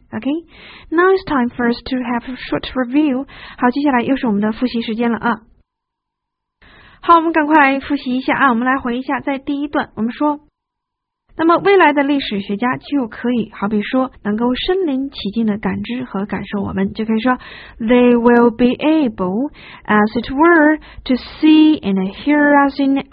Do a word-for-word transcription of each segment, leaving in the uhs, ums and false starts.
Okay, now it's time for us to have a short review. 好，接下来又是我们的复习时间了啊。好，我们赶快来复习一下啊。我们来回忆一下，在第一段我们说，那么未来的历史学家就可以，好比说能够身临其境的感知和感受我们，就可以说 They will be able, as it were, to see and hear us in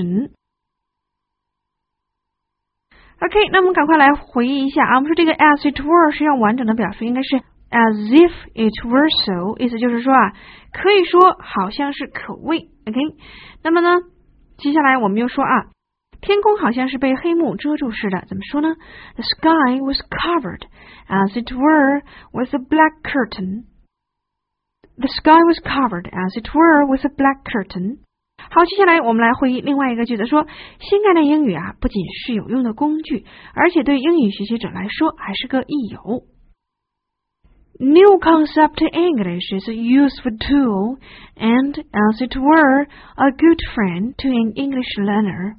action.OK， 那我们赶快来回忆一下啊。我们说这个 as it were 实际上完整的表述应该是 as if it were so， 意思就是说啊，可以说好像是可谓。OK， 那么呢，接下来我们又说啊，天空好像是被黑幕遮住似的，怎么说呢 ？The sky was covered, as it were, with a black curtain. The sky was covered, as it were, with a black curtain.好，接下来我们来会议另外一个句子，说新概念英语啊，不仅是有用的工具，而且对英语学习者来说还是个益友。New concept English is a useful tool and, as it were, a good friend to an English learner.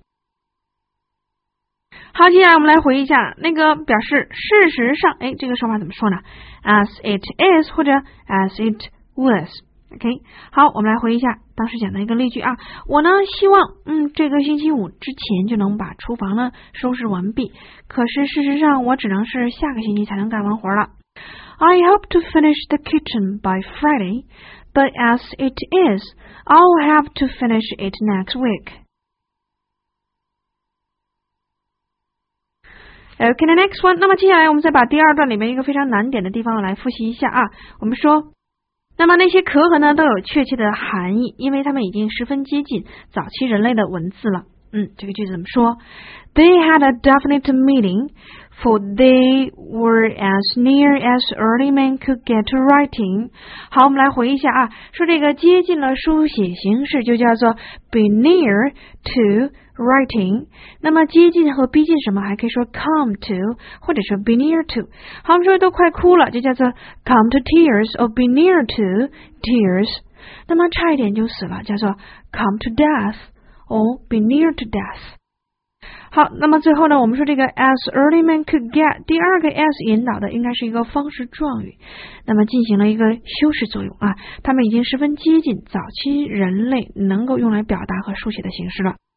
好，接下来我们来回忆一下那个表示事实上，哎，这个说法怎么说呢 ？As it is 或者 as it was。OK， 好，我们来回忆一下当时讲的一个例句啊。我呢希望，嗯，这个星期五之前就能把厨房呢收拾完毕。可是事实上，我只能是下个星期才能干完活了。I hope to finish the kitchen by Friday, but as it is, I'll have to finish it next week. Okay, the next one. 那么接下来我们再把第二段里面一个非常难点的地方来复习一下啊。我们说。那么那些壳核呢都有确切的含义，因为它们已经十分接近早期人类的文字了。嗯，这个句子怎么说 ？They had a definite meaning, for they were as near as early men could get to writing. 好，我们来回忆一下啊，说这个接近了书写形式就叫做 be near to writing。那么接近和逼近什么还可以说 come to 或者说 be near to。好，我们说都快哭了，就叫做 come to tears or be near to tears。那么差一点就死了，叫做 come to death or be near to death。好，那么最后呢，我们说这个 as early men could get， 第二个 as 引导的应该是一个方式状语，那么进行了一个修饰作用啊，它们已经十分接近早期人类能够用来表达和书写的形式了。